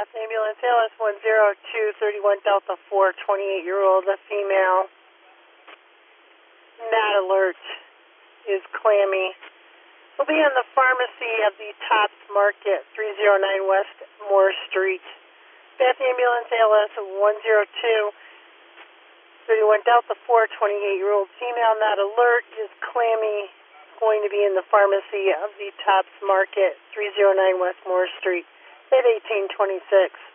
Bath Ambulance, ALS 10231 Delta 4, 28-year-old, a female. Not alert, is clammy. Will be in the pharmacy of the Tops Market, 309 West Moore Street. Bath Ambulance, ALS 10231 Delta 4, 28-year-old female, not alert, is clammy. Going to be in the pharmacy of the Tops Market, 309 West Moore Street, at 1826.